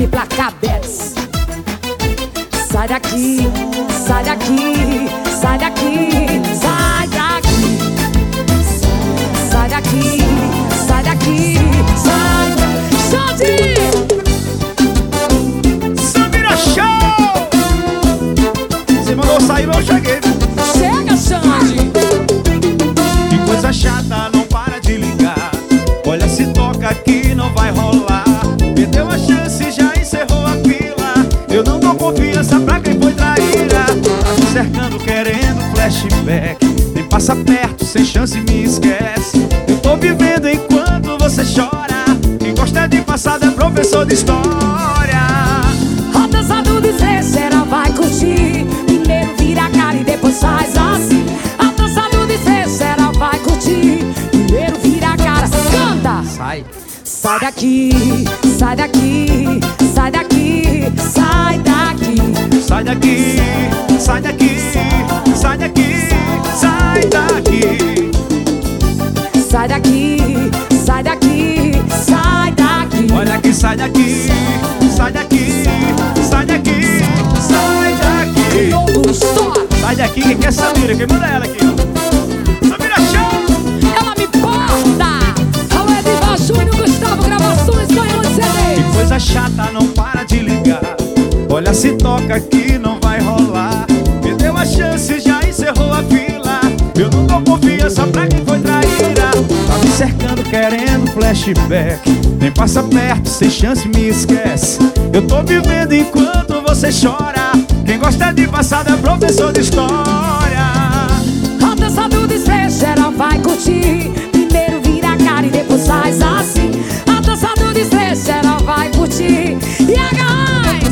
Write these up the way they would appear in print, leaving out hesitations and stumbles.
implacabetes. Sai daqui, sai daqui, sai daqui, sai daqui. Sai daqui, sai daqui, sai daqui. Xande! Samira Show! Você mandou sair, eu cheguei. Chega, Xande! Que coisa chata, não para de ligar. Olha, se toca aqui não vai rolar. Perdeu a chance, já encerrou a fila. Eu não dou confiança pra quem foi traíra. Tá me cercando querendo flashback. Nem passa perto, sem chance me esquece. Eu tô vivendo enquanto você chora. Quem gosta de passado é professor de história. Roda só do desespero, vai curtir. Primeiro vira a cara e depois faz assim. Roda só do desespero, vai curtir. Primeiro vira a cara, canta. Sai. Sai daqui, sai daqui, sai daqui, sai daqui. Sai daqui, sai daqui, sai daqui, sai daqui. Sai daqui, sai daqui, sai daqui. Olha aqui, sai daqui, sai daqui, sai daqui, sai daqui. Todo estoura. Sai daqui, quem quer Samira? Quem manda ela aqui, ó? Samira Show! Ela me porta. Alô, Edivar Júnior, Gustavo Gravações, ganhou de CD. Que coisa chata, não para de ligar. Olha, se toca aqui não vai rolar. Perdeu a chance, já encerrou a fila. Eu não dou confiança pra quem foi traíra. Tá me cercando querendo flashback. Nem passa perto, sem chance me esquece. Eu tô vivendo enquanto você chora. Quem gosta de passado é professor de história. Roda só do desfecho, geral vai curtir. Primeiro vira a cara e depois faz assim. Roda só do desfecho, geral vai curtir. E a gás!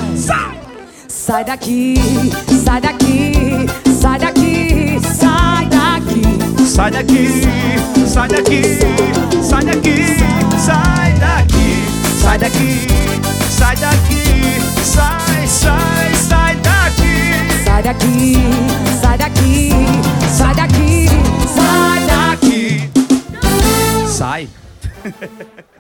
Sai daqui, sai daqui, sai daqui, sai daqui. Sai daqui, sai daqui, sai daqui, sai daqui. Sai daqui, sai daqui, sai, sai, sai daqui. Sai daqui, sai daqui, sai daqui, sai daqui. Sai.